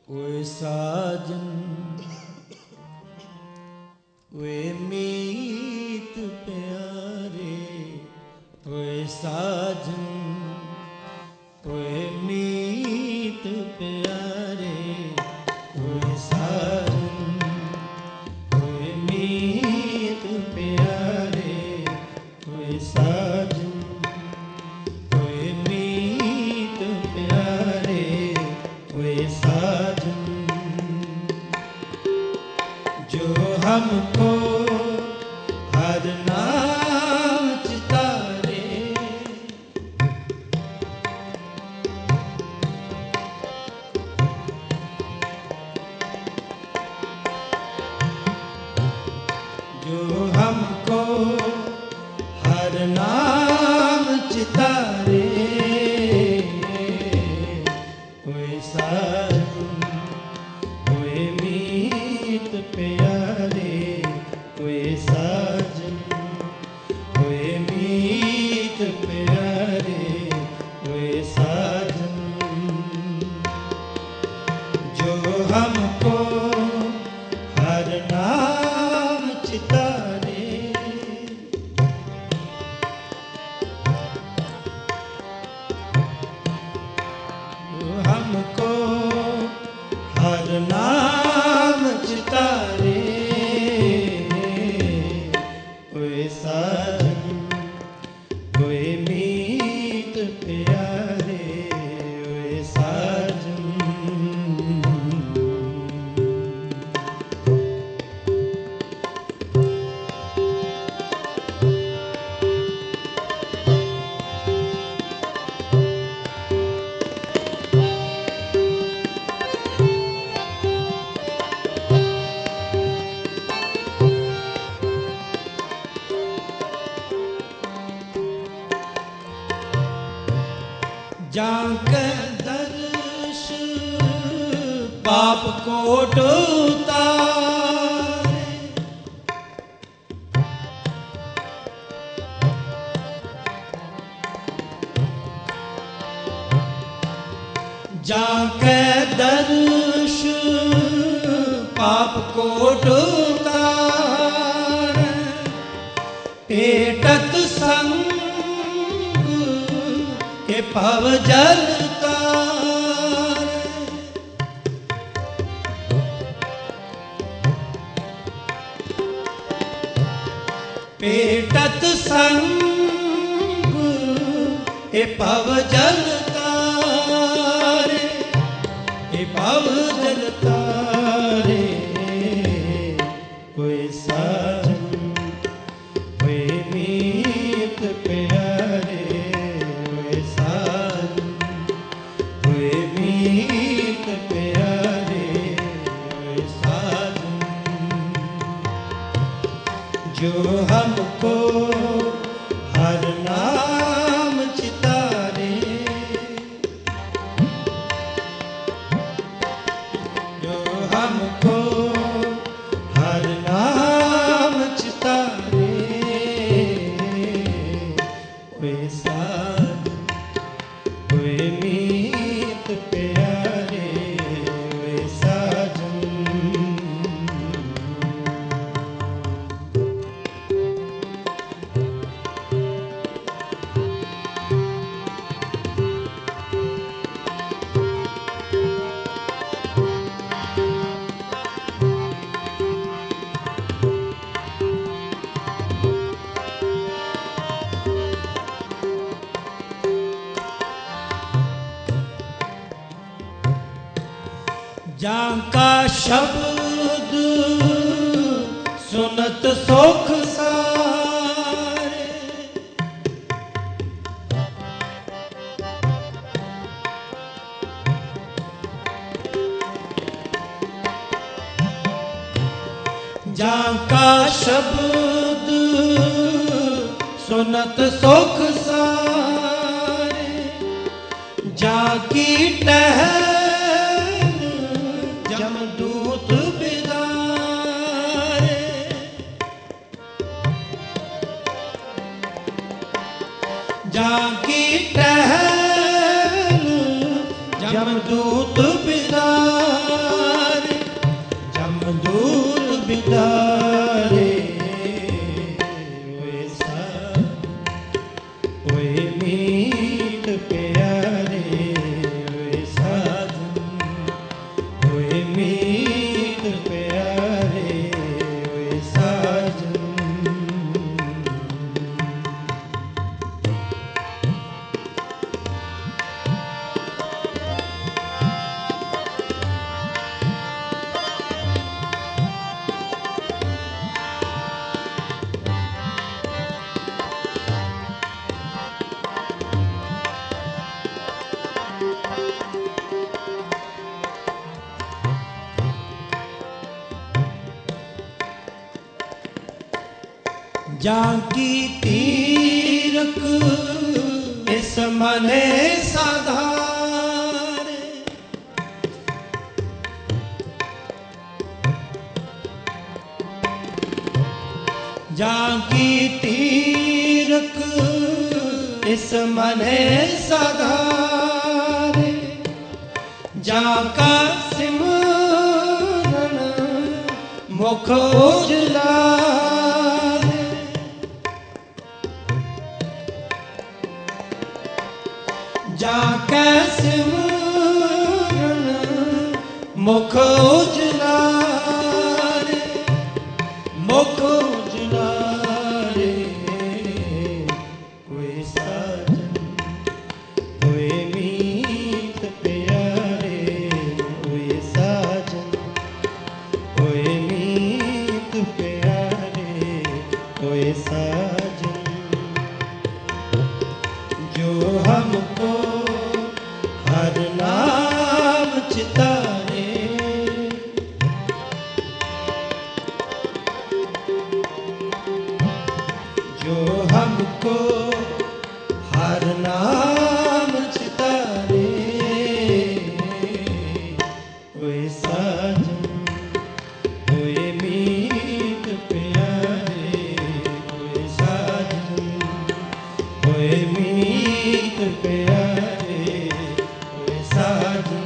ओए साजन वे मीत प्यारे, ओए साजन ओए मीत प्यारे, ओए साजन ओए मीत प्यारे, ओए साजन ओए मीत प्यारे, ओए साजन जो हमको हर नाम चितारे, जो हमको हर नाम चितारे, ओए साजन ओए मीत प्यारे, ओए साजन ओए मीत प्यारे, ओए साजन जो हमको हर नाम चितारे, जो हमको हर नाम चितारे, ओए साजन ओए मीत प्यारे, ओए साजन जाके दर्श पाप कोट उतारे, जाके दर्श पाप कोट उतारे, पेटत संग के पव जल तारे, पेटत संग के पव जल तारे, के पव जल तारे, ओए साजन ओए मीत प्यारे, ओए साजन ओए मीत प्यारे, ओए साजन जो हमको हर नाम चितारे, जो हमको हर नाम चितारे, ओए साजन ओए मीत प्यारे, ओए साजन जाका शब्द सुनत सुख सारे, जाका शब्द सुनत सुख सारे, जाकी टहल जमदूत बिदारे, जाकी टहल जमदूत बिदारे, दुलारे ओए साजन ओए मीत प्यारे ओए साजन ओए मीत प्यारे ओए साजन। जाकी तीरक इस मने साधारे जाकी तीरक इस मने साधारे जाका सिमरन मुख उजला जाके सिमरन मुख उजलारे मुख उजलारे कोई साजन कोई मीत प्यारे कोई साजन कोई मीत प्यारे कोई साजन जो हमको हर नाम चितारे जो हमको हर नाम चितारे ओए साजन ओए मीत प्यारे ओए साजन ओए मीत प्यारे ओए साजन।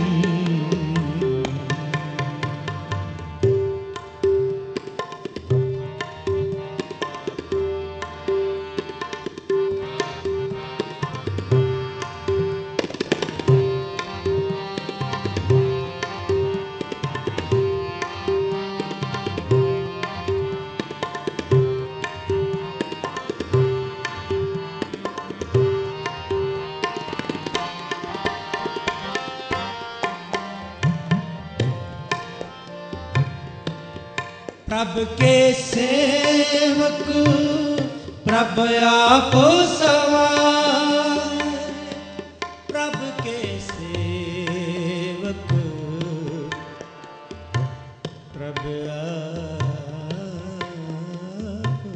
प्रभ के सेवक प्रभ आप सवार प्रभ के सेवक प्रभ आप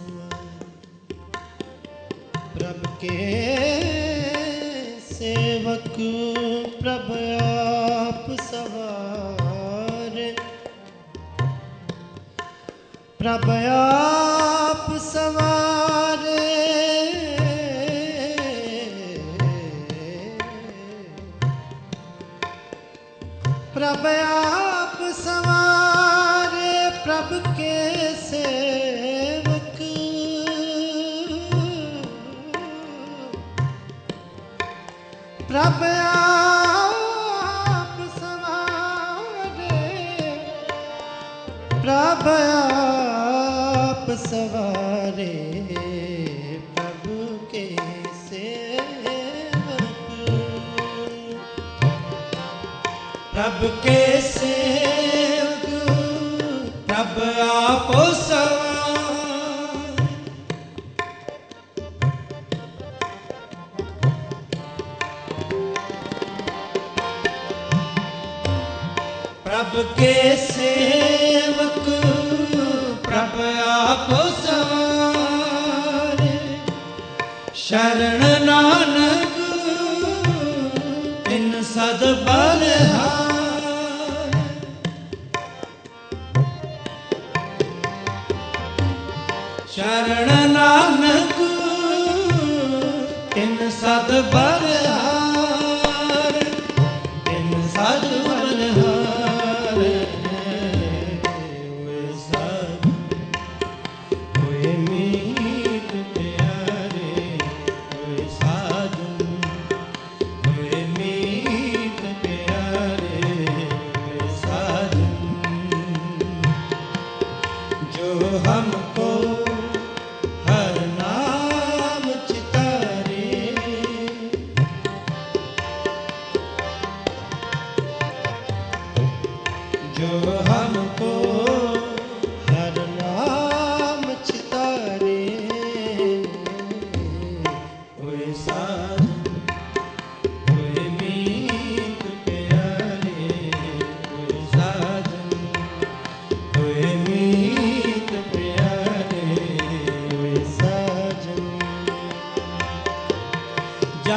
सवार प्रभ के सेवक प्रभ आप सवार प्रभ आप सवारे प्रभ आप सवारे प्रभ के सेवक प्रभ आप सवारे प्रभ आप सवारे प्रभु के सेवक प्रभ के सेवक प्रभ आप सवार प्रभ के सेवक प्रभ आप सवार शरण नानक इन सद बलहार शरण नानक इन सद बलहार इन सद बलहार ओए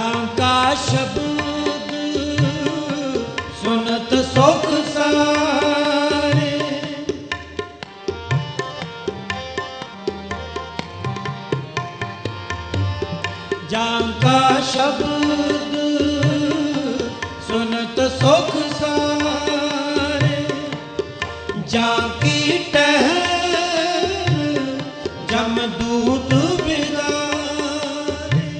जाका शब्द सुनत सुख सारे, जाका शब्द सुनत सुख सारे, जाकी टहर जमदूत बिदारे,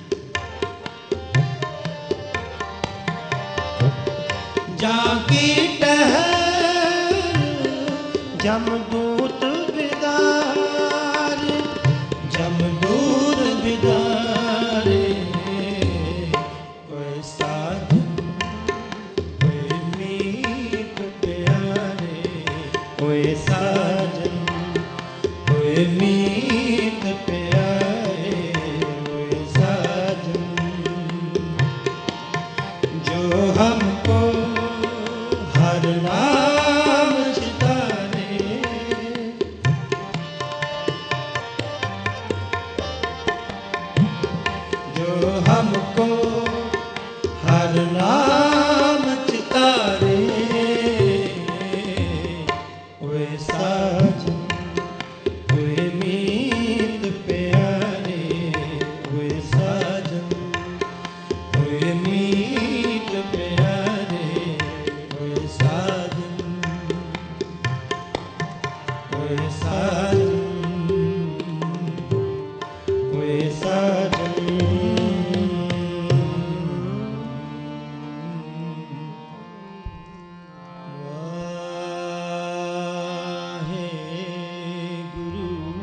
जाकी टहर जमदूत बिदारे, जमदूत बिदारे। कोई साधन कोई मीत प्यारे, कोई साजन कोई मीत प्यारे, कोई साजन जो हमको हर नाम चितारे, जो हमको